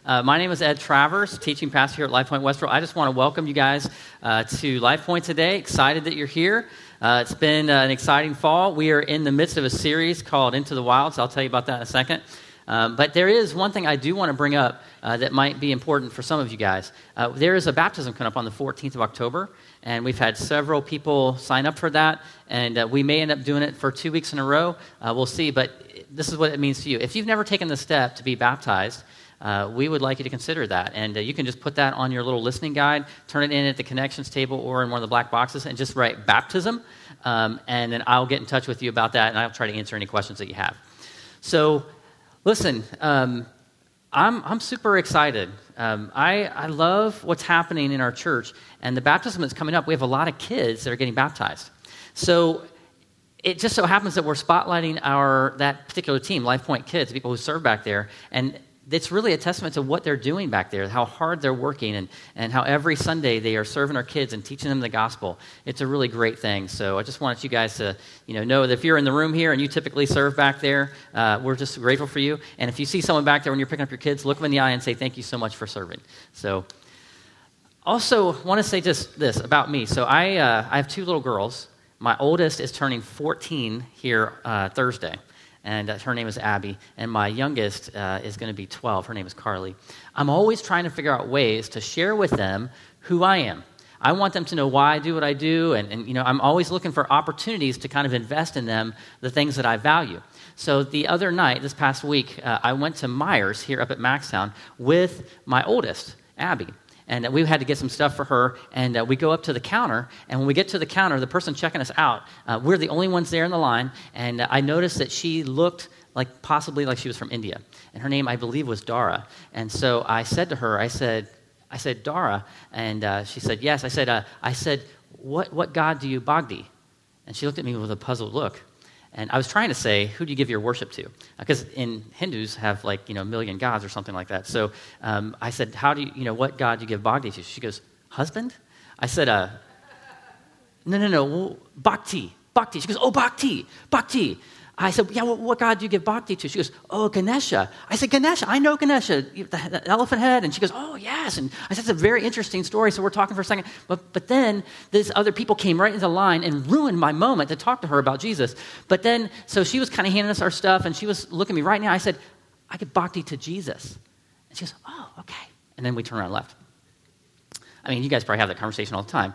My name is Ed Travers, teaching pastor here at Life Point Westboro. I just want to welcome you guys to Life Point today. Excited that you're here. It's been an exciting fall. We are in the midst of a series called Into the Wild, so I'll tell you about that in a second. But there is one thing I do want to bring up that might be important for some of you guys. There is a baptism coming up on the 14th of October, and we've had several people sign up for that, and we may end up doing it for 2 weeks in a row. We'll see, but this is what it means to you. If you've never taken the step to be baptized, we would like you to consider that. And you can just put that on your little listening guide, turn it in at the connections table or in one of the black boxes, and just write baptism, and then I'll get in touch with you about that, and I'll try to answer any questions that you have. So, listen, I'm super excited. I love what's happening in our church, and the baptism that's coming up, we have a lot of kids that are getting baptized. So it just so happens that we're spotlighting that particular team, Life Point Kids, people who serve back there, and it's really a testament to what they're doing back there, how hard they're working, and how every Sunday they are serving our kids and teaching them the gospel. It's a really great thing. So I just wanted you guys to know that if you're in the room here and you typically serve back there, we're just grateful for you. And if you see someone back there when you're picking up your kids, look them in the eye and say, thank you so much for serving. So also want to say just this about me. So I have two little girls. My oldest is turning 14 here Thursday. And her name is Abby, and my youngest is going to be 12. Her name is Carly. I'm always trying to figure out ways to share with them who I am. I want them to know why I do what I do, and I'm always looking for opportunities to kind of invest in them the things that I value. So the other night, this past week, I went to Myers here up at Maxtown with my oldest, Abby. And we had to get some stuff for her, and we go up to the counter, and when we get to the counter, the person checking us out, we're the only ones there in the line, and I noticed that she looked possibly like she was from India, and her name, I believe, was Dara. And so I said to her, I said, Dara, and she said, yes. I said, what God do you bhakti? And she looked at me with a puzzled look. And I was trying to say, who do you give your worship to? Because in Hindus have a million gods or something like that. So I said, how do you, what God do you give bhakti to? She goes, husband? I said, no, well, bhakti. She goes, oh, bhakti. I said, yeah, well, what God do you give bhakti to? She goes, oh, Ganesha. I said, Ganesha, I know Ganesha, the elephant head. And she goes, oh, yes. And I said, it's a very interesting story, so we're talking for a second. But then these other people came right into line and ruined my moment to talk to her about Jesus. But then, so she was kind of handing us our stuff, and she was looking at me right now. I said, I give bhakti to Jesus. And she goes, oh, okay. And then we turned around and left. I mean, you guys probably have that conversation all the time.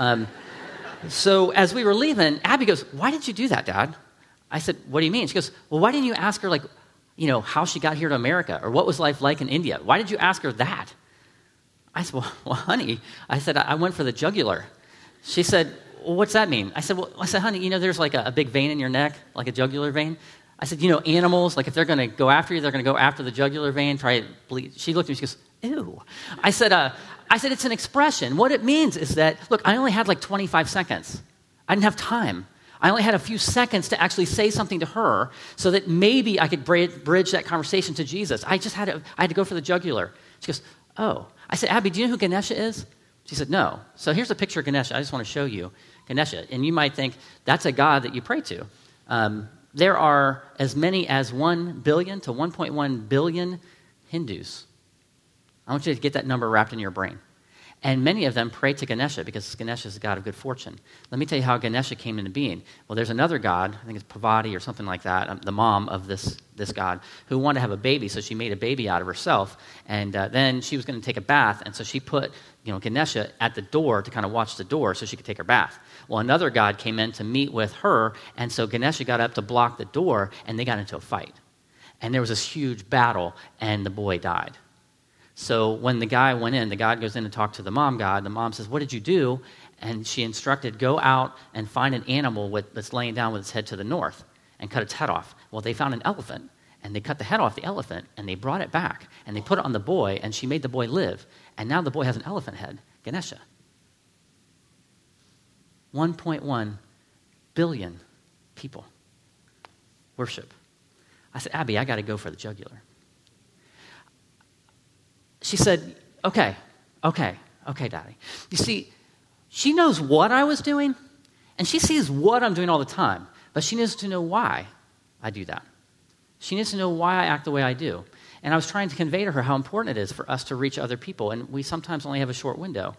So as we were leaving, Abby goes, why did you do that, Dad? I said, what do you mean? She goes, well, why didn't you ask her, how she got here to America, or what was life like in India? Why did you ask her that? I said, well, honey, I went for the jugular. She said, well, what's that mean? I said, honey, there's a big vein in your neck, like a jugular vein. I said, animals, if they're going to go after you, they're going to go after the jugular vein, try to bleed. She looked at me, she goes, ew. I said, it's an expression. What it means is that, look, I only had 25 seconds. I didn't have time. I only had a few seconds to actually say something to her so that maybe I could bridge that conversation to Jesus. I had to go for the jugular. She goes, oh. I said, Abby, do you know who Ganesha is? She said, no. So here's a picture of Ganesha. I just want to show you Ganesha. And you might think, that's a god that you pray to. There are as many as 1 billion to 1.1 billion Hindus. I want you to get that number wrapped in your brain. And many of them pray to Ganesha because Ganesha is a god of good fortune. Let me tell you how Ganesha came into being. Well, there's another god, I think it's Parvati or something like that, the mom of this god, who wanted to have a baby, so she made a baby out of herself. And then she was going to take a bath, and so she put Ganesha at the door to kind of watch the door so she could take her bath. Well, another god came in to meet with her, and so Ganesha got up to block the door, and they got into a fight. And there was this huge battle, and the boy died. So when the guy went in, the god goes in to talk to the mom god. The mom says, what did you do? And she instructed, go out and find an animal that's laying down with its head to the north and cut its head off. Well, they found an elephant, and they cut the head off the elephant, and they brought it back, and they put it on the boy, and she made the boy live. And now the boy has an elephant head, Ganesha. 1.1 billion people worship. I said, Abby, I got to go for the jugular. She said, okay, Daddy. You see, she knows what I was doing, and she sees what I'm doing all the time, but she needs to know why I do that. She needs to know why I act the way I do. And I was trying to convey to her how important it is for us to reach other people, and we sometimes only have a short window.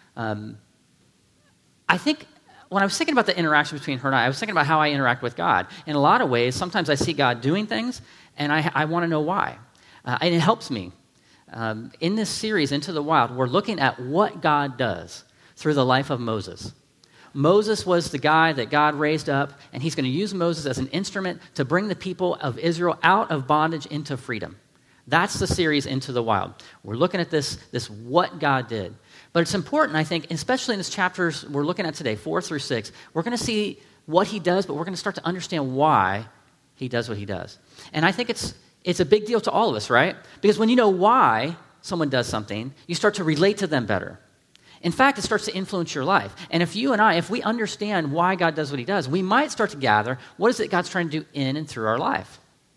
I think when I was thinking about the interaction between her and I was thinking about how I interact with God. In a lot of ways, sometimes I see God doing things, and I want to know why. And it helps me. In this series, Into the Wild, we're looking at what God does through the life of Moses. Moses was the guy that God raised up, and he's going to use Moses as an instrument to bring the people of Israel out of bondage into freedom. That's the series Into the Wild. We're looking at this what God did. But it's important, I think, especially in these chapters we're looking at today, 4 through 6, we're going to see what he does, but we're going to start to understand why he does what he does. And I think it's a big deal to all of us, right? Because when you know why someone does something, you start to relate to them better. In fact, it starts to influence your life. And if you and I, if we understand why God does what he does, we might start to gather what is it God's trying to do in and through our life.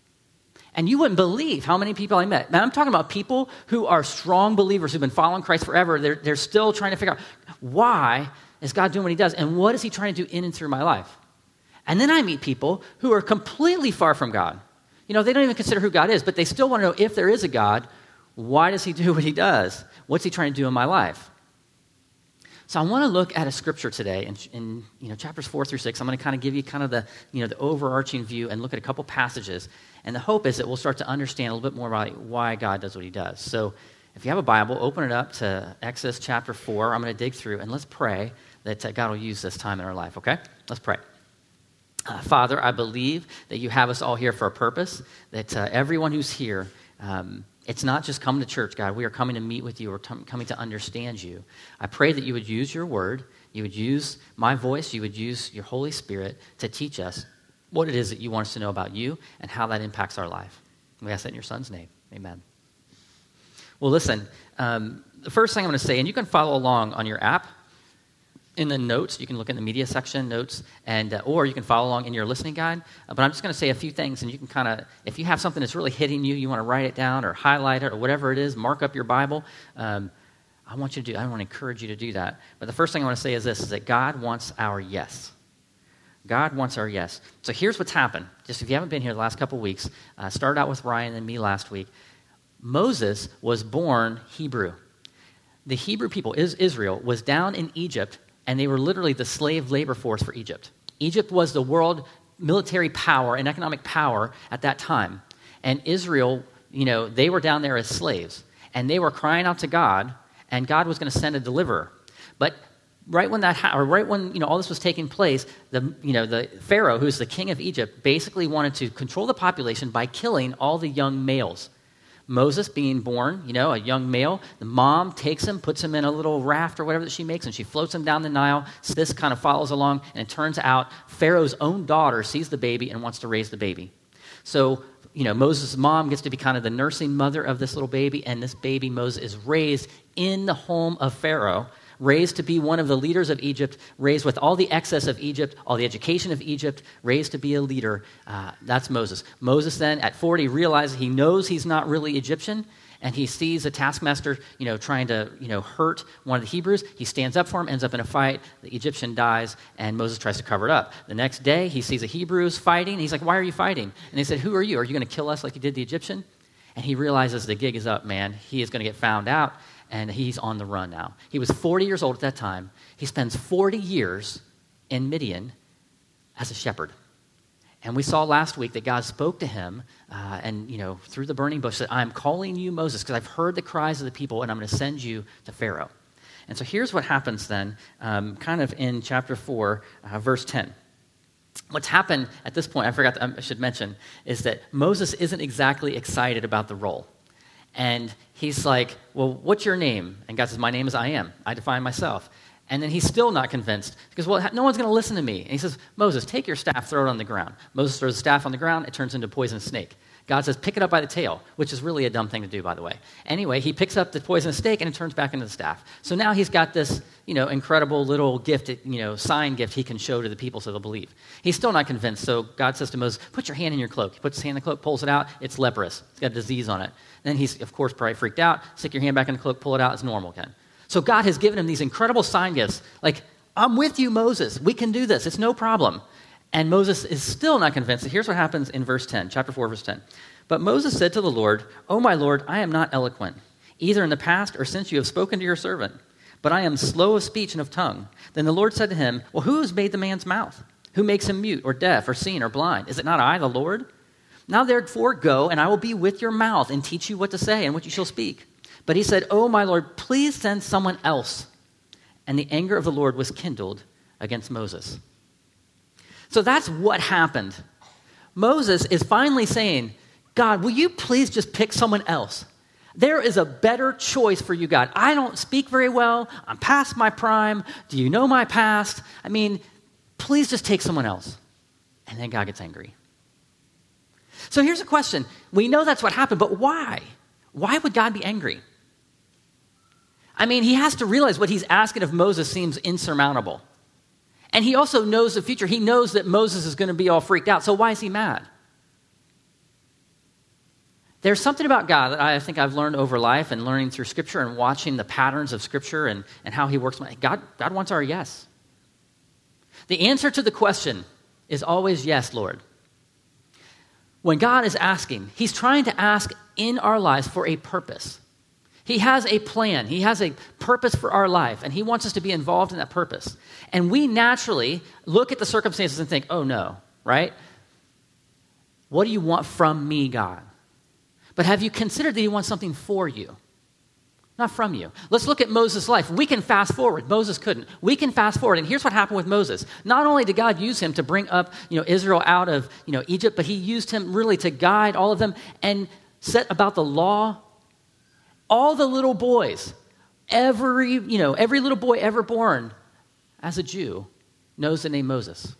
And you wouldn't believe how many people I met. Man, I'm talking about people who are strong believers who've been following Christ forever. They're still trying to figure out why is God doing what he does and what is he trying to do in and through my life. And then I meet people who are completely far from God. You know, they don't even consider who God is, but they still want to know if there is a God, why does he do what he does? What's he trying to do in my life? So I want to look at a scripture today in chapters 4 through 6. I'm going to kind of give you kind of the overarching view and look at a couple passages. And the hope is that we'll start to understand a little bit more about why God does what he does. So if you have a Bible, open it up to Exodus chapter 4. I'm going to dig through, and let's pray that God will use this time in our life, okay? Let's pray. Father, I believe that you have us all here for a purpose, that everyone who's here, it's not just coming to church, God. We are coming to meet with you. We're coming to understand you. I pray that you would use your word, you would use my voice, you would use your Holy Spirit to teach us what it is that you want us to know about you and how that impacts our life. We ask that in your son's name. Amen. Well, listen, the first thing I'm going to say, and you can follow along on your app, in the notes, you can look in the media section, notes, and or you can follow along in your listening guide. But I'm just going to say a few things, and you can kind of, if you have something that's really hitting you, you want to write it down or highlight it or whatever it is, mark up your Bible. I want to encourage you to do that. But the first thing I want to say is this, is that God wants our yes. God wants our yes. So here's what's happened. Just if you haven't been here the last couple weeks, started out with Ryan and me last week. Moses was born Hebrew. The Hebrew people, Israel, was down in Egypt, and they were literally the slave labor force for Egypt. Egypt was the world military power and economic power at that time. And Israel, they were down there as slaves. And they were crying out to God, and God was going to send a deliverer. But right when all this was taking place, the Pharaoh, who's the king of Egypt, basically wanted to control the population by killing all the young males. Moses being born, a young male, the mom takes him, puts him in a little raft or whatever that she makes, and she floats him down the Nile. So this kind of follows along, and it turns out Pharaoh's own daughter sees the baby and wants to raise the baby. So, Moses' mom gets to be kind of the nursing mother of this little baby, and this baby, Moses, is raised in the home of Pharaoh, raised to be one of the leaders of Egypt, raised with all the excess of Egypt, all the education of Egypt, raised to be a leader. That's Moses. Moses then, at 40, realizes he knows he's not really Egyptian, and he sees a taskmaster, trying to, hurt one of the Hebrews. He stands up for him, ends up in a fight. The Egyptian dies, and Moses tries to cover it up. The next day, he sees the Hebrews fighting. He's like, "Why are you fighting?" And they said, "Who are you? Are you going to kill us like you did the Egyptian?" And he realizes the gig is up, man. He is going to get found out. And he's on the run now. He was 40 years old at that time. He spends 40 years in Midian as a shepherd. And we saw last week that God spoke to him through the burning bush, said, "I'm calling you, Moses, because I've heard the cries of the people, and I'm going to send you to Pharaoh." And so here's what happens then, kind of in chapter 4, verse 10. What's happened at this point, I should mention, is that Moses isn't exactly excited about the role. And he's like, "Well, what's your name?" And God says, "My name is I Am. I define myself." And then he's still not convinced. Because, "Well, no one's going to listen to me." And he says, "Moses, take your staff, throw it on the ground." Moses throws the staff on the ground. It turns into a poisonous snake. God says, "Pick it up by the tail," which is really a dumb thing to do, by the way. Anyway, he picks up the poisonous snake, and it turns back into the staff. So now he's got this, incredible little gift, sign gift he can show to the people so they'll believe. He's still not convinced. So God says to Moses, "Put your hand in your cloak." He puts his hand in the cloak, pulls it out. It's leprous. It's got a disease on it. And then he's, of course, probably freaked out. Stick your hand back in the cloak, pull it out. It's normal again. So God has given him these incredible sign gifts. Like, "I'm with you, Moses. We can do this. It's no problem." And Moses is still not convinced. So here's what happens in verse 10, chapter 4, verse 10. But Moses said to the Lord, "O my Lord, I am not eloquent, either in the past or since you have spoken to your servant, but I am slow of speech and of tongue." Then the Lord said to him, "Well, who has made the man's mouth? Who makes him mute or deaf or seen or blind? Is it not I, the Lord? Now therefore go, and I will be with your mouth and teach you what to say and what you shall speak." But he said, "O my Lord, please send someone else." And the anger of the Lord was kindled against Moses. So that's what happened. Moses is finally saying, "God, will you please just pick someone else? There is a better choice for you, God. I don't speak very well. I'm past my prime. Do you know my past? I mean, please just take someone else." And then God gets angry. So here's a question. We know that's what happened, but why? Why would God be angry? I mean, he has to realize what he's asking of Moses seems insurmountable. And he also knows the future. He knows that Moses is going to be all freaked out. So why is he mad? There's something about God that I think I've learned over life and learning through Scripture and watching the patterns of Scripture and how he works. God wants our yes. The answer to the question is always yes, Lord. When God is asking, he's trying to ask in our lives for a purpose. He has a plan. He has a purpose for our life, and he wants us to be involved in that purpose. And we naturally look at the circumstances and think, "Oh no," right? What do you want from me, God? But have you considered that he wants something for you, not from you? Let's look at Moses' life. We can fast forward. Moses couldn't. We can fast forward, and here's what happened with Moses. Not only did God use him to bring up Israel out of Egypt, but he used him really to guide all of them and set about the law. All the little boys, every little boy ever born as a Jew knows the name Moses.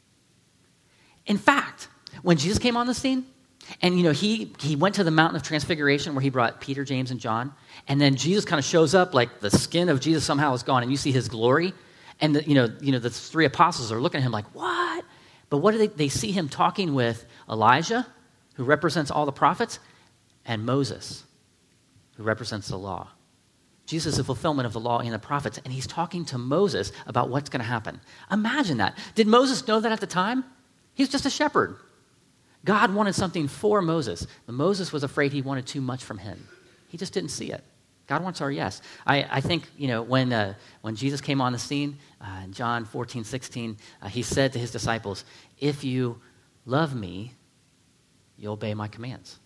In fact, when Jesus came on the scene, and he went to the mountain of transfiguration where he brought Peter, James, and John, and then Jesus kind of shows up like the skin of Jesus somehow is gone, and you see his glory, and the three apostles are looking at him like, "What?" But what do they see him talking with Elijah, who represents all the prophets, and Moses, who represents the law. Jesus is the fulfillment of the law and the prophets, and he's talking to Moses about what's going to happen. Imagine that. Did Moses know that at the time? He's just a shepherd. God wanted something for Moses, but Moses was afraid he wanted too much from him. He just didn't see it. God wants our yes. I think, when Jesus came on the scene, in John 14:16, he said to his disciples, "If you love me, you'll obey my commands."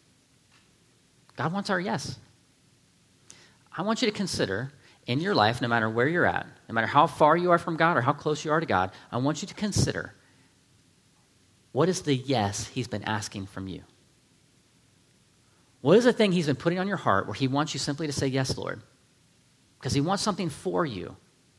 God wants our yes. I want you to consider in your life, no matter where you're at, no matter how far you are from God or how close you are to God, I want you to consider, what is the yes he's been asking from you? What is the thing he's been putting on your heart where he wants you simply to say, "Yes, Lord," because he wants something for you?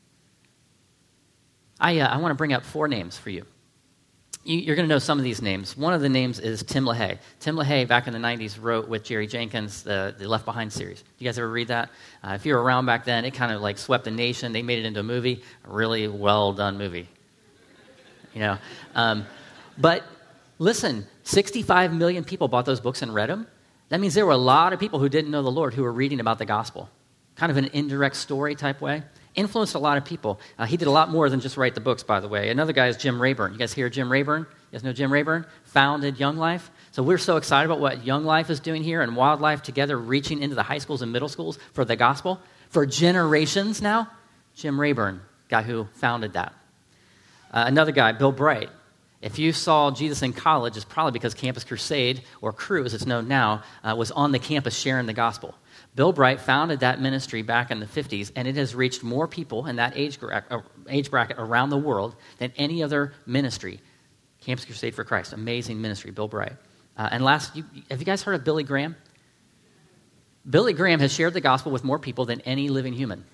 I want to bring up 4 names for you. You're going to know some of these names. One of the names is Tim LaHaye. Tim LaHaye, back in the 90s, wrote with Jerry Jenkins the Left Behind series. You guys ever read that? If you were around back then, it kind of like swept the nation. They made it into a movie, a really well-done movie. But listen, 65 million people bought those books and read them. That means there were a lot of people who didn't know the Lord who were reading about the gospel, kind of an indirect story type way. Influenced a lot of people. He did a lot more than just write the books, by the way. Another guy is Jim Rayburn. You guys hear Jim Rayburn? You guys know Jim Rayburn? Founded Young Life. So we're so excited about what Young Life is doing here and Wildlife together, reaching into the high schools and middle schools for the gospel. For generations now, Jim Rayburn, guy who founded that. Another guy, Bill Bright. If you saw Jesus in college, it's probably because Campus Crusade, or Cru as it's known now, was on the campus sharing the gospel. Bill Bright founded that ministry back in the 50s, and it has reached more people in that age bracket around the world than any other ministry. Campus Crusade for Christ, amazing ministry, Bill Bright. And last, have you guys heard of Billy Graham? Billy Graham has shared the gospel with more people than any living human.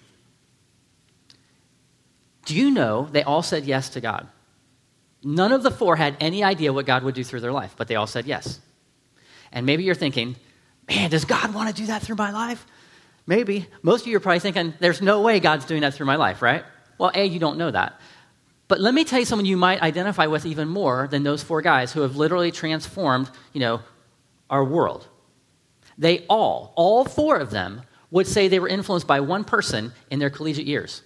Do you know they all said yes to God? None of the 4 had any idea what God would do through their life, but they all said yes. And maybe you're thinking, "Man, does God want to do that through my life?" Maybe. Most of you are probably thinking, "There's no way God's doing that through my life," right? Well, A, you don't know that. But let me tell you someone you might identify with even more than those 4 guys who have literally transformed, our world. They all 4 of them, would say they were influenced by one person in their collegiate years.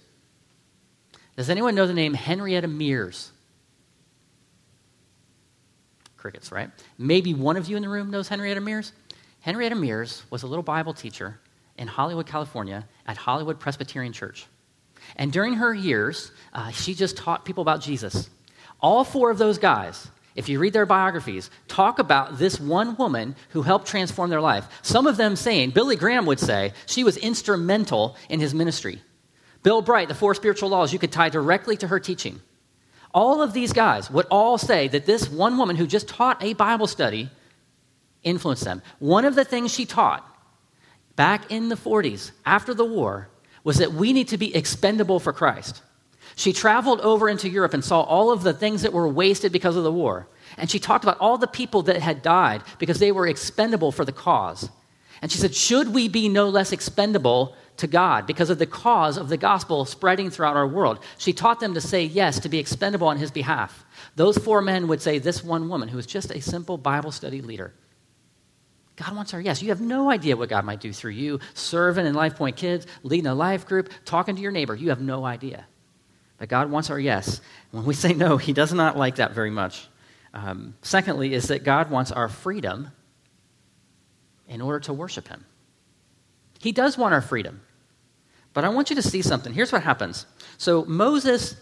Does anyone know the name Henrietta Mears? crickets, right? Maybe one of you in the room knows Henrietta Mears. Henrietta Mears was a little Bible teacher in Hollywood, California, at Hollywood Presbyterian Church. And during her years, she just taught people about Jesus. All four of those guys, if you read their biographies, talk about this one woman who helped transform their life. Some of them saying, Billy Graham would say, she was instrumental in his ministry. Bill Bright, the 4 spiritual laws, you could tie directly to her teaching. All of these guys would all say that this one woman who just taught a Bible study influenced them. One of the things she taught back in the 40s, after the war, was that we need to be expendable for Christ. She traveled over into Europe and saw all of the things that were wasted because of the war. And she talked about all the people that had died because they were expendable for the cause. And she said, should we be no less expendable to God because of the cause of the gospel spreading throughout our world? She taught them to say yes, to be expendable on his behalf. Those 4 men would say this one woman who was just a simple Bible study leader. God wants our yes. You have no idea what God might do through you, serving in Life Point Kids, leading a life group, talking to your neighbor. You have no idea. But God wants our yes. When we say no, he does not like that very much. Secondly, is that God wants our freedom in order to worship him. He does want our freedom. But I want you to see something. Here's what happens. So Moses,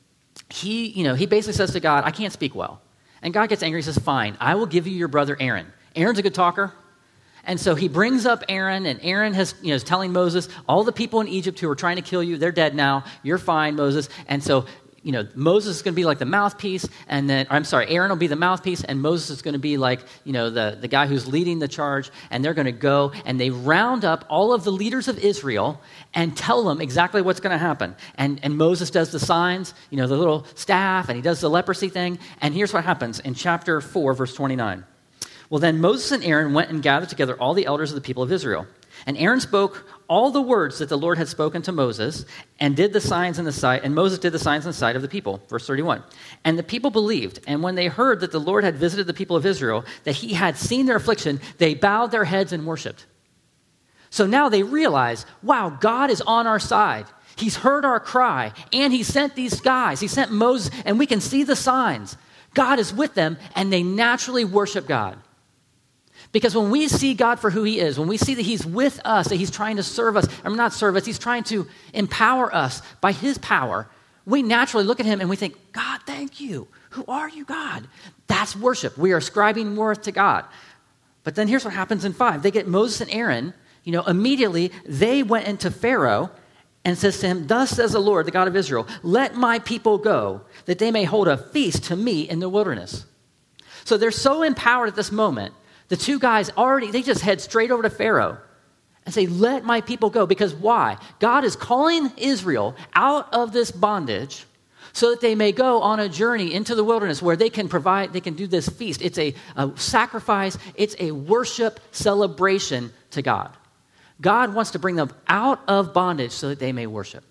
he basically says to God, I can't speak well. And God gets angry. He says, fine, I will give you your brother Aaron. Aaron's a good talker. And so he brings up Aaron, and Aaron is telling Moses, all the people in Egypt who were trying to kill you, they're dead now. You're fine, Moses. And so, Moses is going to be like the mouthpiece, Aaron will be the mouthpiece, and Moses is going to be like, the guy who's leading the charge, and they're going to go, and they round up all of the leaders of Israel and tell them exactly what's going to happen. And Moses does the signs, the little staff, and he does the leprosy thing, and here's what happens in chapter 4, verse 29. Well, then Moses and Aaron went and gathered together all the elders of the people of Israel. And Aaron spoke all the words that the Lord had spoken to Moses and did the signs in the sight, and Moses did the signs in the sight of the people. Verse 31. And the people believed, and when they heard that the Lord had visited the people of Israel, that he had seen their affliction, they bowed their heads and worshiped. So now they realize, wow, God is on our side. He's heard our cry, and he sent these guys. He sent Moses, and we can see the signs. God is with them, and they naturally worship God. Because when we see God for who he is, when we see that he's with us, that he's trying to serve us, or not serve us, he's trying to empower us by his power, we naturally look at him and we think, God, thank you. Who are you, God? That's worship. We are ascribing worth to God. But then here's what happens in 5. They get Moses and Aaron, immediately they went into Pharaoh and says to him, thus says the Lord, the God of Israel, let my people go, that they may hold a feast to me in the wilderness. So they're so empowered at this moment. The 2 guys they just head straight over to Pharaoh and say, let my people go. Because why? God is calling Israel out of this bondage so that they may go on a journey into the wilderness where they can do this feast. It's a sacrifice. It's a worship celebration to God. God wants to bring them out of bondage so that they may worship.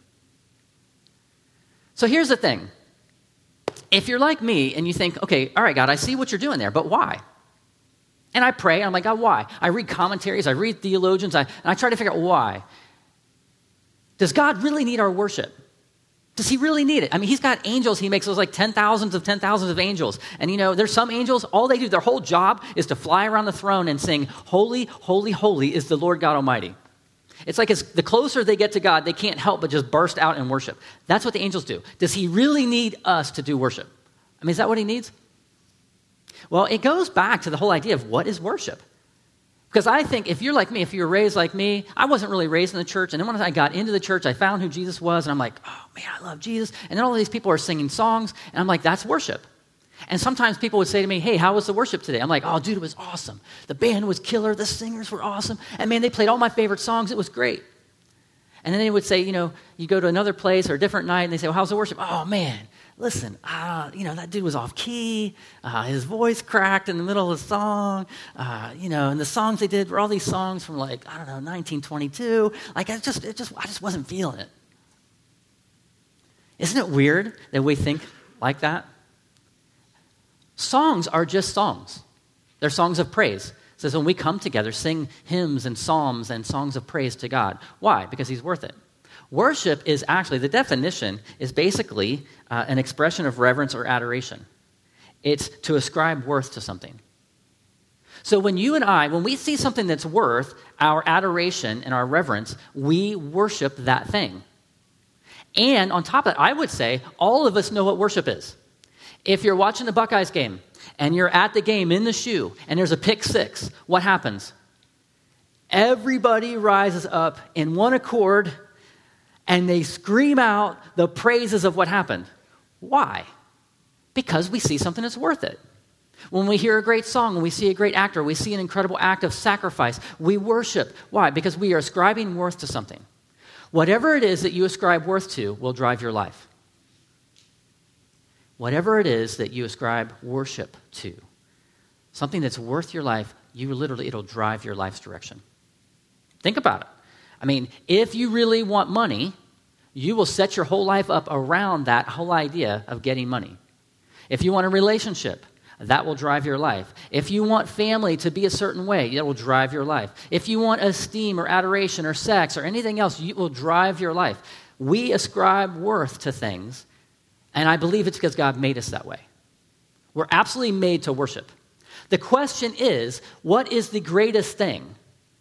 So here's the thing. If you're like me and you think, okay, all right, God, I see what you're doing there, but why? And I pray, and I'm like, God, why? I read commentaries, I read theologians, and I try to figure out why. Does God really need our worship? Does he really need it? I mean, he's got angels. He makes those like 10,000s of angels. And there's some angels, all they do, their whole job is to fly around the throne and sing, holy, holy, holy is the Lord God Almighty. It's like the closer they get to God, they can't help but just burst out in worship. That's what the angels do. Does he really need us to do worship? I mean, is that what he needs? Well, it goes back to the whole idea of what is worship. Because I think if you're like me, if you were raised like me, I wasn't really raised in the church. And then when I got into the church, I found who Jesus was. And I'm like, oh, man, I love Jesus. And then all these people are singing songs. And I'm like, that's worship. And sometimes people would say to me, hey, how was the worship today? I'm like, oh, dude, it was awesome. The band was killer. The singers were awesome. And, man, they played all my favorite songs. It was great. And then they would say, you go to another place or a different night, and they say, well, how's the worship? Oh, man. Listen, that dude was off key. His voice cracked in the middle of the song. And the songs they did were all these songs from 1922. I just wasn't feeling it. Isn't it weird that we think like that? Songs are just songs. They're songs of praise. It says when we come together, sing hymns and psalms and songs of praise to God. Why? Because he's worth it. Worship is actually, the definition is basically an expression of reverence or adoration. It's to ascribe worth to something. So when we see something that's worth our adoration and our reverence, we worship that thing. And on top of that, I would say all of us know what worship is. If you're watching the Buckeyes game and you're at the game in the shoe and there's a pick six, what happens? Everybody rises up in one accord and they scream out the praises of what happened. Why? Because we see something that's worth it. When we hear a great song, when we see a great actor, we see an incredible act of sacrifice, we worship. Why? Because we are ascribing worth to something. Whatever it is that you ascribe worth to will drive your life. Whatever it is that you ascribe worship to, something that's worth your life, it'll drive your life's direction. Think about it. I mean, if you really want money, you will set your whole life up around that whole idea of getting money. If you want a relationship, that will drive your life. If you want family to be a certain way, that will drive your life. If you want esteem or adoration or sex or anything else, it will drive your life. We ascribe worth to things, and I believe it's because God made us that way. We're absolutely made to worship. The question is, what is the greatest thing?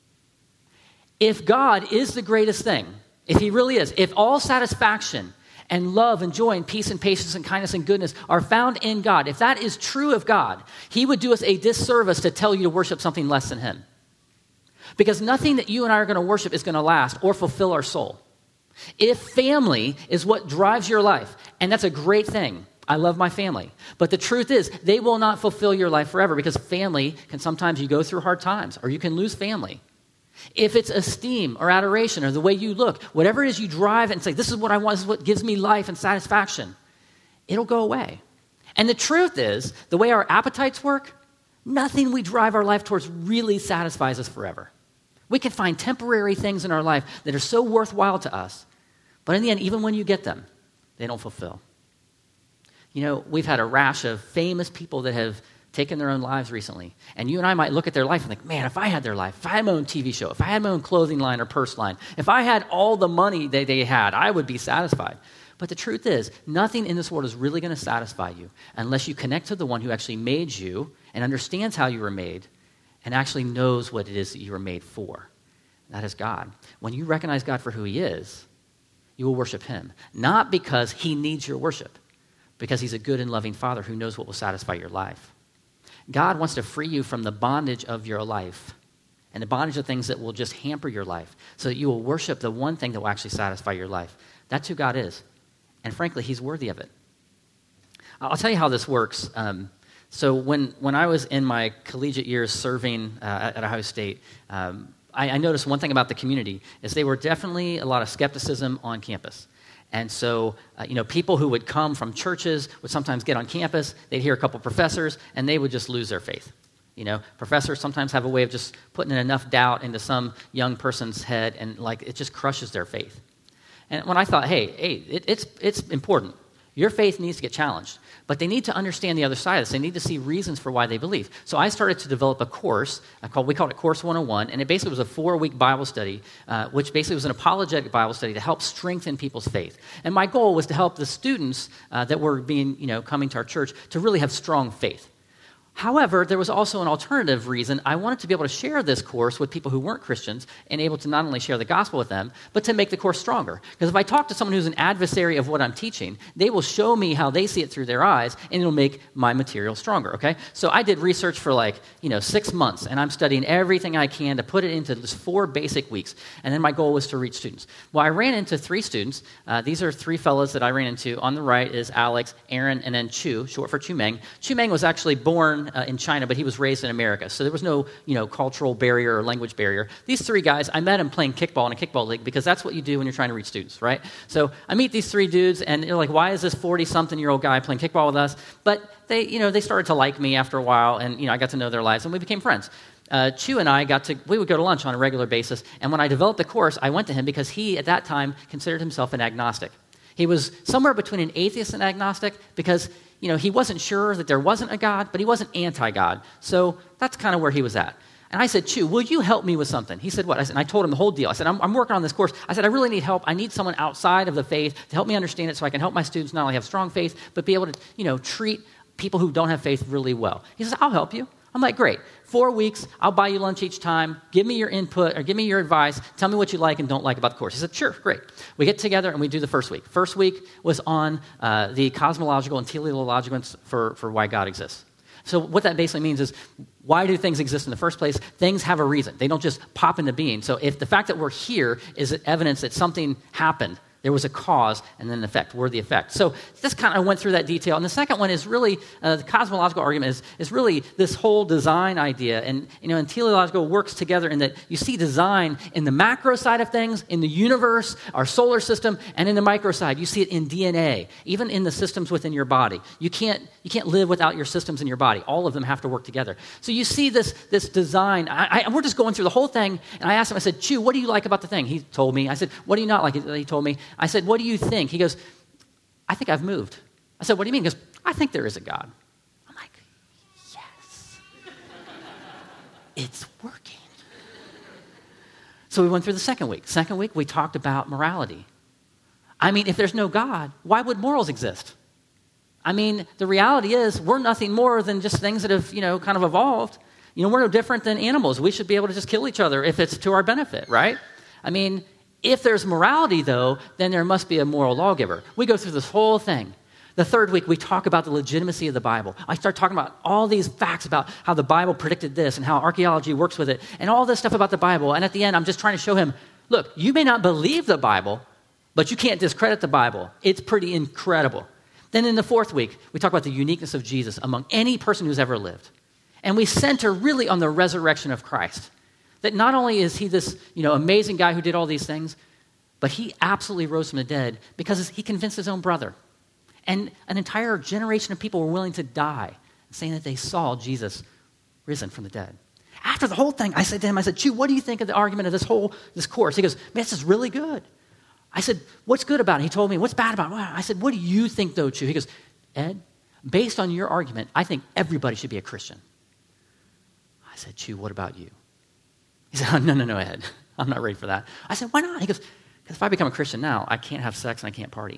If God is the greatest thing, if he really is, if all satisfaction and love and joy and peace and patience and kindness and goodness are found in God, if that is true of God, he would do us a disservice to tell you to worship something less than him. Because nothing that you and I are going to worship is going to last or fulfill our soul. If family is what drives your life, and that's a great thing, I love my family, but the truth is they will not fulfill your life forever because family can sometimes you go through hard times or you can lose family. If it's esteem or adoration or the way you look, whatever it is you drive and say, this is what I want, this is what gives me life and satisfaction, it'll go away. And the truth is, the way our appetites work, nothing we drive our life towards really satisfies us forever. We can find temporary things in our life that are so worthwhile to us, but in the end, even when you get them, they don't fulfill. You know, we've had a rash of famous people that have taken their own lives recently. And you and I might look at their life and think, man, if I had their life, if I had my own TV show, if I had my own clothing line or purse line, if I had all the money they had, I would be satisfied. But the truth is, nothing in this world is really going to satisfy you unless you connect to the one who actually made you and understands how you were made and actually knows what it is that you were made for. That is God. When you recognize God for who he is, you will worship him. Not because he needs your worship, because he's a good and loving Father who knows what will satisfy your life. God wants to free you from the bondage of your life and the bondage of things that will just hamper your life so that you will worship the one thing that will actually satisfy your life. That's who God is. And frankly, he's worthy of it. I'll tell you how this works. So when I was in my collegiate years serving at Ohio State, I noticed one thing about the community is they were definitely a lot of skepticism on campus. And so, people who would come from churches would sometimes get on campus, they'd hear a couple professors, and they would just lose their faith. Professors sometimes have a way of just putting enough doubt into some young person's head, and it just crushes their faith. And when I thought, hey, it's important. Your faith needs to get challenged. But they need to understand the other side of this. They need to see reasons for why they believe. So I started to develop a course, we called it Course 101, and it basically was a 4-week Bible study, which basically was an apologetic Bible study to help strengthen people's faith. And my goal was to help the students that were coming to our church to really have strong faith. However, there was also an alternative reason. I wanted to be able to share this course with people who weren't Christians and able to not only share the gospel with them, but to make the course stronger. Because if I talk to someone who's an adversary of what I'm teaching, they will show me how they see it through their eyes, and it'll make my material stronger, okay? So I did research for 6 months, and I'm studying everything I can to put it into just 4 basic weeks. And then my goal was to reach students. Well, I ran into 3 students. These are 3 fellows that I ran into. On the right is Alex, Aaron, and then Chu, short for Chu Meng. Chu Meng was actually born in China, but he was raised in America. So there was no, cultural barrier or language barrier. These 3 guys, I met them playing kickball in a kickball league because that's what you do when you're trying to reach students, right? So I meet these 3 dudes, and they're like, why is this 40-something-year-old guy playing kickball with us? But they started to like me after a while, and, I got to know their lives, and we became friends. Chu and I we would go to lunch on a regular basis, and when I developed the course, I went to him because he, at that time, considered himself an agnostic. He was somewhere between an atheist and agnostic because he wasn't sure that there wasn't a God, but he wasn't anti-God. So that's kind of where he was at. And I said, Chu, will you help me with something? He said, what? And I told him the whole deal. I said, I'm working on this course. I said, I really need help. I need someone outside of the faith to help me understand it so I can help my students not only have strong faith, but be able to, treat people who don't have faith really well. He says, I'll help you. I'm like, great. 4 weeks, I'll buy you lunch each time. Give me your input or give me your advice. Tell me what you like and don't like about the course. He said, sure, great. We get together and we do the first week. First week was on the cosmological and teleological for why God exists. So what that basically means is, why do things exist in the first place? Things have a reason. They don't just pop into being. So if the fact that we're here is evidence that something happened, there was a cause and then an effect. We're the effect. So this kind of went through that detail. And the second one is really, the cosmological argument is really this whole design idea. And, and teleological works together in that you see design in the macro side of things, in the universe, our solar system, and in the micro side. You see it in DNA, even in the systems within your body. You can't live without your systems in your body. All of them have to work together. So you see this design. We're just going through the whole thing. And I asked him, I said, Chu, what do you like about the thing? He told me. I said, what do you not like? He told me. I said, what do you think? He goes, I think I've moved. I said, what do you mean? He goes, I think there is a God. I'm like, yes. It's working. So we went through the second week. Second week, we talked about morality. I mean, if there's no God, why would morals exist? I mean, the reality is we're nothing more than just things that have, kind of evolved. We're no different than animals. We should be able to just kill each other if it's to our benefit, right? I mean, if there's morality, though, then there must be a moral lawgiver. We go through this whole thing. The third week, we talk about the legitimacy of the Bible. I start talking about all these facts about how the Bible predicted this and how archaeology works with it and all this stuff about the Bible. And at the end, I'm just trying to show him, look, you may not believe the Bible, but you can't discredit the Bible. It's pretty incredible. Then in the fourth week, we talk about the uniqueness of Jesus among any person who's ever lived. And we center really on the resurrection of Christ. That not only is he this, amazing guy who did all these things, but he absolutely rose from the dead because he convinced his own brother. And an entire generation of people were willing to die, saying that they saw Jesus risen from the dead. After the whole thing, I said to him, Chu, what do you think of the argument of this course? He goes, man, this is really good. I said, what's good about it? He told me, what's bad about it? I said, what do you think, though, Chu? He goes, Ed, based on your argument, I think everybody should be a Christian. I said, Chu, what about you? He said, oh, no, Ed. I'm not ready for that. I said, why not? He goes, because if I become a Christian now, I can't have sex and I can't party.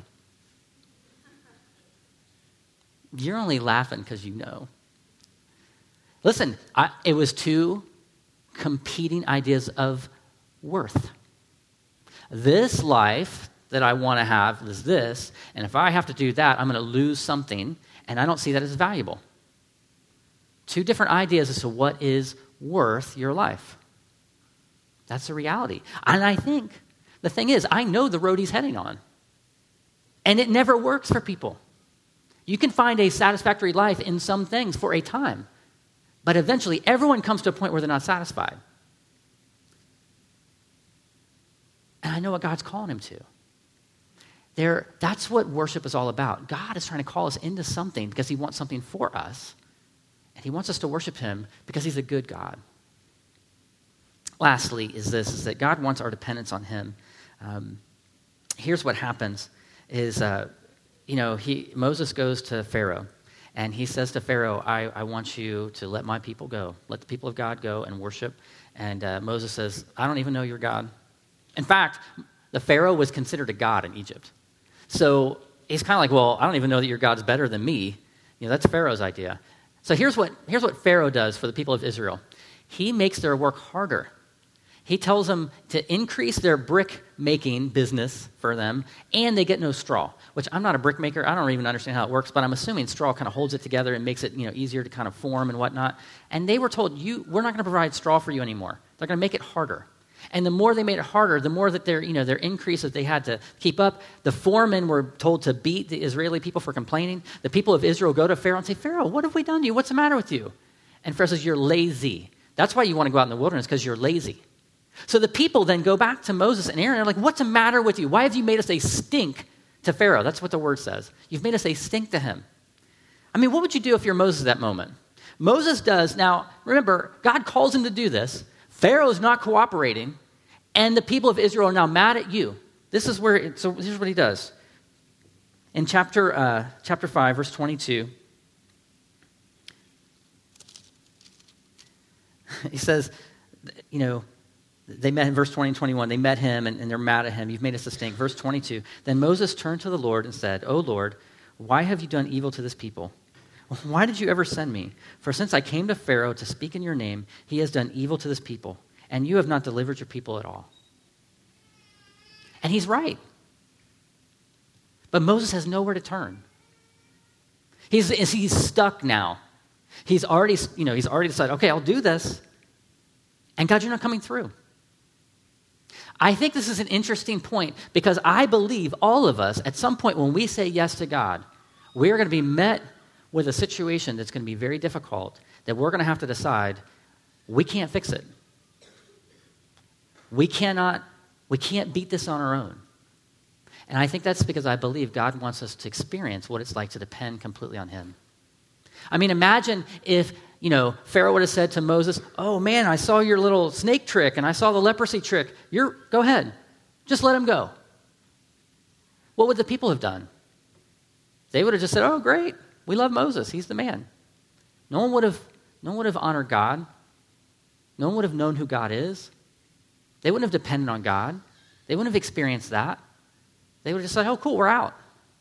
You're only laughing because you know. Listen, it was two competing ideas of worth. This life that I want to have is this, and if I have to do that, I'm going to lose something, and I don't see that as valuable. Two different ideas as to what is worth your life. That's the reality. And I think the thing is, I know the road he's heading on. And it never works for people. You can find a satisfactory life in some things for a time. But eventually, everyone comes to a point where they're not satisfied. And I know what God's calling him to. That's what worship is all about. God is trying to call us into something because he wants something for us. And he wants us to worship him because he's a good God. Lastly is that God wants our dependence on him. Here's what happens is, Moses goes to Pharaoh, and he says to Pharaoh, I want you to let my people go. Let the people of God go and worship. And Moses says, I don't even know your God. In fact, the Pharaoh was considered a god in Egypt. So he's kind of like, well, I don't even know that your God's better than me. That's Pharaoh's idea. So here's what Pharaoh does for the people of Israel. He makes their work harder. He tells them to increase their brick-making business for them, and they get no straw, which I'm not a brick maker. I don't even understand how it works, but I'm assuming straw kind of holds it together and makes it easier to kind of form and whatnot. And they were told, we're not going to provide straw for you anymore. They're going to make it harder. And the more they made it harder, the more that their increase that they had to keep up. The foremen were told to beat the Israeli people for complaining. The people of Israel go to Pharaoh and say, Pharaoh, what have we done to you? What's the matter with you? And Pharaoh says, you're lazy. That's why you want to go out in the wilderness, because you're lazy. So the people then go back to Moses and Aaron. They're like, what's the matter with you? Why have you made us a stink to Pharaoh? That's what the word says. You've made us a stink to him. I mean, what would you do if you're Moses at that moment? Moses does. Now, remember, God calls him to do this. Pharaoh's not cooperating, and the people of Israel are now mad at you. So here's what he does. In chapter 5, verse 22, he says, they met him, verse 20 and 21, they met him and they're mad at him. You've made us a stink. Verse 22, then Moses turned to the Lord and said, O Lord, why have you done evil to this people? why did you ever send me? For since I came to Pharaoh to speak in your name, he has done evil to this people, and you have not delivered your people at all. And he's right. But Moses has nowhere to turn. He's stuck now. He's already decided, okay, I'll do this. And God, you're not coming through. I think this is an interesting point because I believe all of us, at some point when we say yes to God, we're going to be met with a situation that's going to be very difficult, that we're going to have to decide, we can't fix it. We can't beat this on our own. And I think that's because I believe God wants us to experience what it's like to depend completely on him. I mean, imagine if, Pharaoh would have said to Moses, oh man, I saw your little snake trick and I saw the leprosy trick. Go ahead. Just let him go. What would the people have done? They would have just said, oh great, we love Moses. He's the man. No one would have honored God. No one would have known who God is. They wouldn't have depended on God. They wouldn't have experienced that. They would have just said, oh, cool, we're out.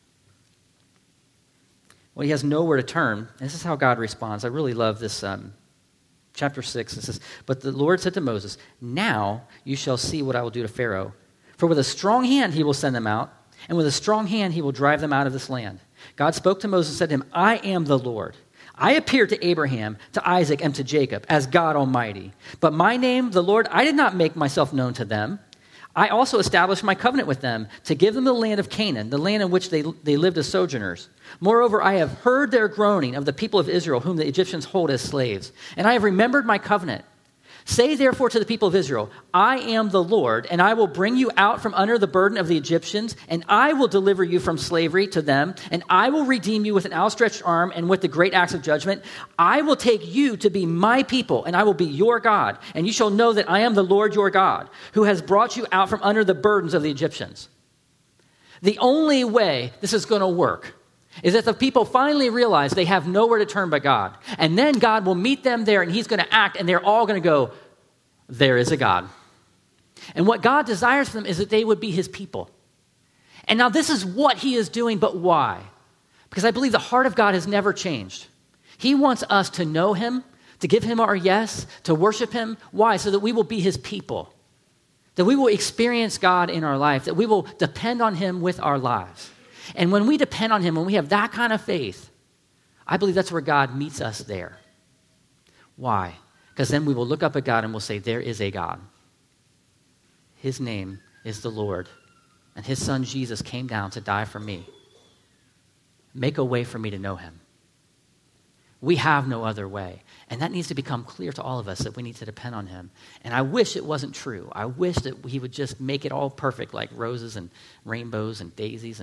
Well, he has nowhere to turn. This is how God responds. I really love this. Chapter 6, it says, but the Lord said to Moses, now you shall see what I will do to Pharaoh. For with a strong hand he will send them out, and with a strong hand he will drive them out of this land. God spoke to Moses and said to him, I am the Lord. I appeared to Abraham, to Isaac, and to Jacob as God Almighty. But my name, the Lord, I did not make myself known to them. I also established my covenant with them to give them the land of Canaan, the land in which they lived as sojourners. Moreover, I have heard their groaning of the people of Israel, whom the Egyptians hold as slaves, and I have remembered my covenant. Say therefore to the people of Israel, I am the Lord, and I will bring you out from under the burden of the Egyptians, and I will deliver you from slavery to them, and I will redeem you with an outstretched arm and with the great acts of judgment. I will take you to be my people, and I will be your God, and you shall know that I am the Lord your God, who has brought you out from under the burdens of the Egyptians. The only way this is going to work is that the people finally realize they have nowhere to turn but God. And then God will meet them there, and he's going to act, and they're all going to go, there is a God. And what God desires for them is that they would be his people. And now this is what he is doing, but why? Because I believe the heart of God has never changed. He wants us to know him, to give him our yes, to worship him. Why? So that we will be his people. That we will experience God in our life, that we will depend on him with our lives. And when we depend on him, when we have that kind of faith, I believe that's where God meets us there. Why? Because then we will look up at God and we'll say, there is a God. His name is the Lord. And his son Jesus came down to die for me. Make a way for me to know him. We have no other way. And that needs to become clear to all of us that we need to depend on him. And I wish it wasn't true. I wish that he would just make it all perfect like roses and rainbows and daisies.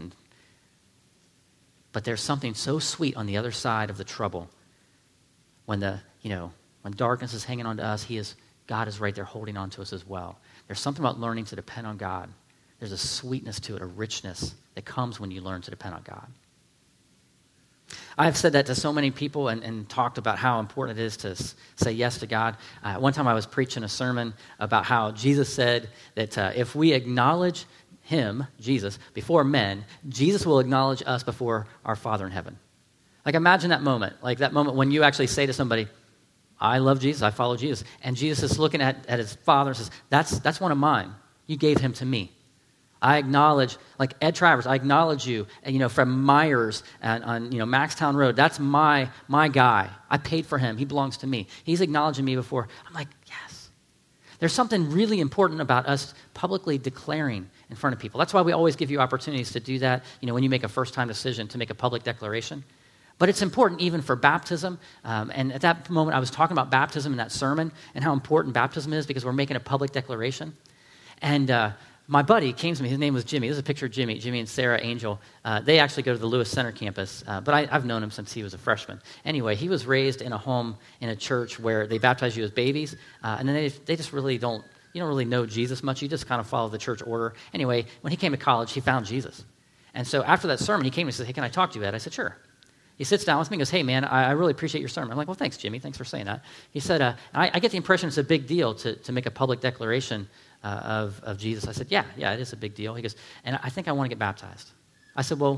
But there's something so sweet on the other side of the trouble. When darkness is hanging on to us, God is right there holding on to us as well. There's something about learning to depend on God. There's a sweetness to it, a richness that comes when you learn to depend on God. I've said that to so many people and talked about how important it is to say yes to God. One time I was preaching a sermon about how Jesus said that if we acknowledge him, Jesus, before men, Jesus will acknowledge us before our Father in heaven. Like imagine that moment, when you actually say to somebody, I love Jesus, I follow Jesus. And Jesus is looking at his Father and says, that's one of mine. You gave him to me. I acknowledge, like Ed Travers, I acknowledge you, from Myers on Maxtown Road. That's my guy. I paid for him. He belongs to me. He's acknowledging me before. I'm like, yes. There's something really important about us publicly declaring in front of people. That's why we always give you opportunities to do that, when you make a first-time decision, to make a public declaration. But it's important even for baptism. And at that moment, I was talking about baptism in that sermon and how important baptism is because we're making a public declaration. And my buddy came to me. His name was Jimmy. This is a picture of Jimmy and Sarah Angel. They actually go to the Lewis Center campus, but I've known him since he was a freshman. Anyway, he was raised in a home in a church where they baptize you as babies, and then they just really don't, you don't really know Jesus much. You just kind of follow the church order. Anyway, when he came to college, he found Jesus. And so after that sermon, he came and said, hey, can I talk to you, Ed? I said, sure. He sits down with me and goes, hey, man, I really appreciate your sermon. I'm like, well, thanks, Jimmy. Thanks for saying that. He said, I get the impression it's a big deal to make a public declaration of Jesus. I said, yeah, it is a big deal. He goes, and I think I want to get baptized. I said, well,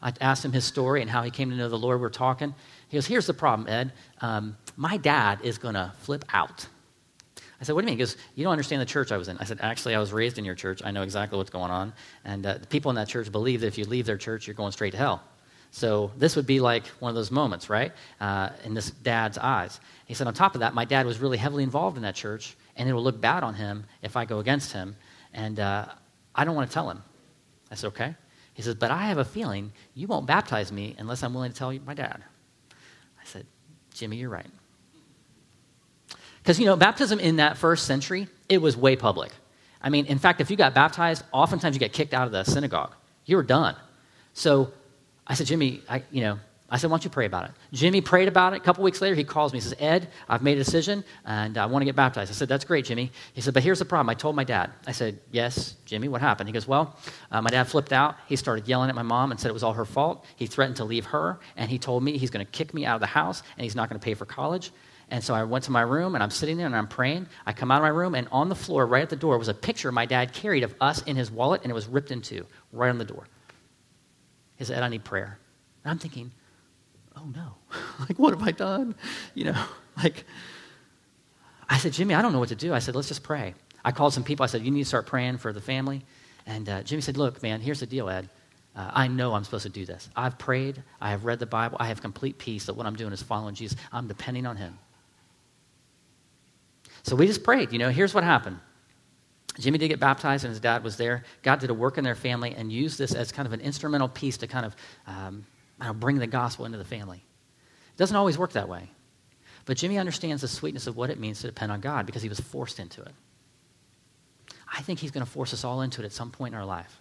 I asked him his story and how he came to know the Lord. We're talking. He goes, here's the problem, Ed. My dad is going to flip out. I said, what do you mean? He goes, you don't understand the church I was in. I said, actually, I was raised in your church. I know exactly what's going on. And the people in that church believe that if you leave their church, you're going straight to hell. So this would be like one of those moments, right, in this dad's eyes. He said, on top of that, my dad was really heavily involved in that church, and it will look bad on him if I go against him, and I don't want to tell him. I said, okay. He says, but I have a feeling you won't baptize me unless I'm willing to tell you my dad. I said, Jimmy, you're right. Because, baptism in that first century, it was way public. I mean, in fact, if you got baptized, oftentimes you get kicked out of the synagogue. You were done. So I said, Jimmy, I said, why don't you pray about it? Jimmy prayed about it. A couple weeks later, he calls me. He says, Ed, I've made a decision, and I want to get baptized. I said, that's great, Jimmy. He said, but here's the problem. I told my dad. I said, yes, Jimmy, what happened? He goes, well, my dad flipped out. He started yelling at my mom and said it was all her fault. He threatened to leave her, and he told me he's going to kick me out of the house, and he's not going to pay for college. And so I went to my room, and I'm sitting there, and I'm praying. I come out of my room, and on the floor right at the door was a picture my dad carried of us in his wallet, and it was ripped in two right on the door. He said, Ed, I need prayer. And I'm thinking, oh no, what have I done? I said, Jimmy, I don't know what to do. I said, let's just pray. I called some people. I said, you need to start praying for the family. And Jimmy said, look, man, here's the deal, Ed. I know I'm supposed to do this. I've prayed. I have read the Bible. I have complete peace that what I'm doing is following Jesus. I'm depending on him. So we just prayed. Here's what happened. Jimmy did get baptized, and his dad was there. God did a work in their family and used this as kind of an instrumental piece to kind of bring the gospel into the family. It doesn't always work that way. But Jimmy understands the sweetness of what it means to depend on God because he was forced into it. I think he's going to force us all into it at some point in our life.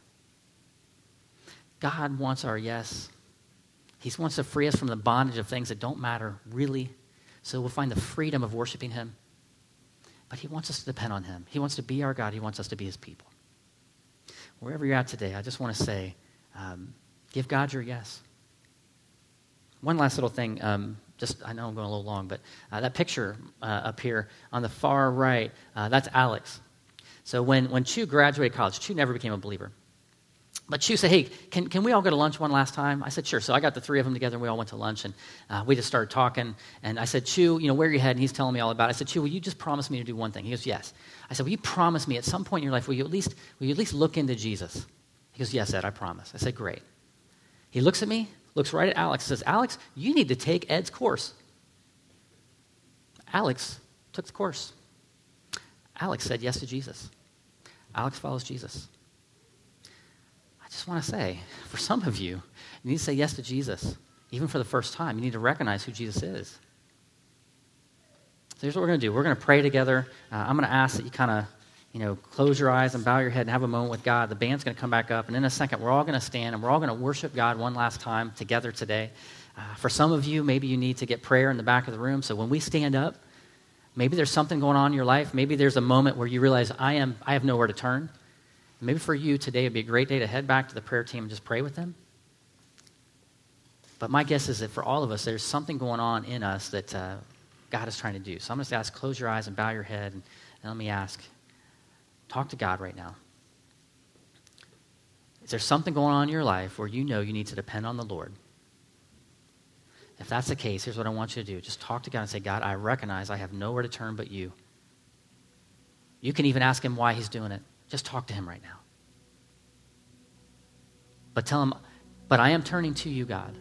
God wants our yes. He wants to free us from the bondage of things that don't matter, really, so we'll find the freedom of worshiping him. But he wants us to depend on him. He wants to be our God. He wants us to be his people. Wherever you're at today, I just want to say, give God your yes. One last little thing, I know I'm going a little long, but that picture up here on the far right, that's Alex. So when Chu graduated college, Chu never became a believer. But Chu said, hey, can we all go to lunch one last time? I said, sure. So I got the three of them together, and we all went to lunch, and we just started talking. And I said, Chu, where are you headed? And he's telling me all about it. I said, Chu, will you just promise me to do one thing? He goes, yes. I said, will you promise me at some point in your life, will you at least look into Jesus? He goes, yes, Ed, I promise. I said, great. He looks at me, looks right at Alex, and says, Alex, you need to take Ed's course. Alex took the course. Alex said yes to Jesus. Alex follows Jesus. I just want to say, for some of you, you need to say yes to Jesus, even for the first time. You need to recognize who Jesus is. So here's what we're going to do. We're going to pray together. I'm going to ask that you kind of, close your eyes and bow your head and have a moment with God. The band's going to come back up, and in a second, we're all going to stand, and we're all going to worship God one last time together today. For some of you, maybe you need to get prayer in the back of the room, so when we stand up, maybe there's something going on in your life. Maybe there's a moment where you realize, I have nowhere to turn. Maybe for you, today would be a great day to head back to the prayer team and just pray with them. But my guess is that for all of us, there's something going on in us that God is trying to do. So I'm going to ask, close your eyes and bow your head, and let me ask, talk to God right now. Is there something going on in your life where you know you need to depend on the Lord? If that's the case, here's what I want you to do. Just talk to God and say, God, I recognize I have nowhere to turn but you. You can even ask him why he's doing it. Just talk to him right now. But tell him, but I am turning to you, God.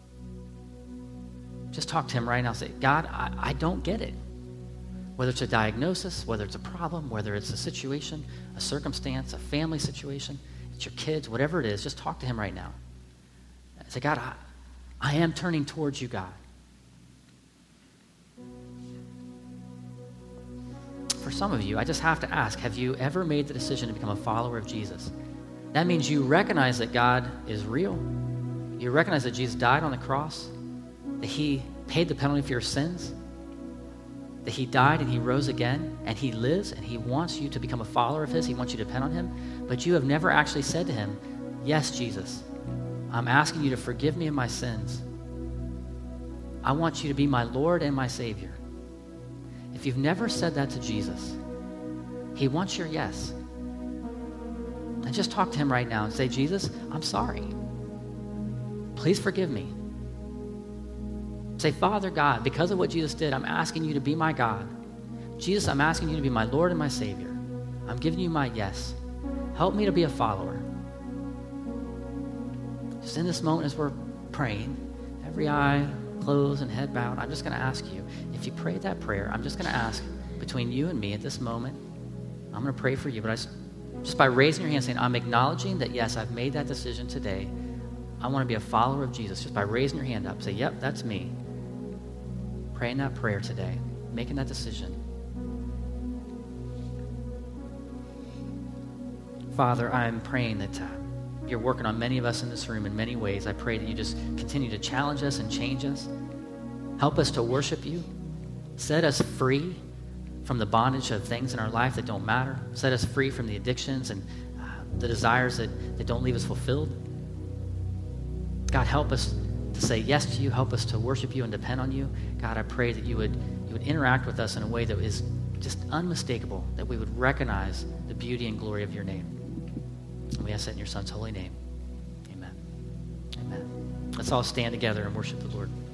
Just talk to him right now. Say, God, I don't get it. Whether it's a diagnosis, whether it's a problem, whether it's a situation, a circumstance, a family situation, it's your kids, whatever it is, just talk to him right now. Say, God, I am turning towards you, God. For some of you, I just have to ask, have you ever made the decision to become a follower of Jesus? That means you recognize that God is real. You recognize that Jesus died on the cross, that he paid the penalty for your sins, that he died and he rose again, and he lives, and he wants you to become a follower of his. He wants you to depend on him, but you have never actually said to him, yes, Jesus, I'm asking you to forgive me of my sins. I want you to be my Lord and my Savior. If you've never said that to Jesus, he wants your yes. And just talk to him right now and say, Jesus, I'm sorry. please forgive me. Say, Father God, because of what Jesus did, I'm asking you to be my God. Jesus, I'm asking you to be my Lord and my Savior. I'm giving you my yes. Help me to be a follower. Just in this moment as we're praying, every eye closed and head bowed, I'm just going to ask you, if you prayed that prayer, I'm just going to ask between you and me at this moment, I'm going to pray for you, but just by raising your hand saying, I'm acknowledging that, yes, I've made that decision today. I want to be a follower of Jesus. Just by raising your hand up, say, yep, that's me. Praying that prayer today, making that decision. Father, I'm praying that you're working on many of us in this room in many ways. I pray that you just continue to challenge us and change us. Help us to worship you. Set us free from the bondage of things in our life that don't matter. Set us free from the addictions and the desires that don't leave us fulfilled. God, help us to say yes to you. Help us to worship you and depend on you. God, I pray that you would interact with us in a way that is just unmistakable, that we would recognize the beauty and glory of your name. And we ask that in your Son's holy name. Amen. Amen. Let's all stand together and worship the Lord.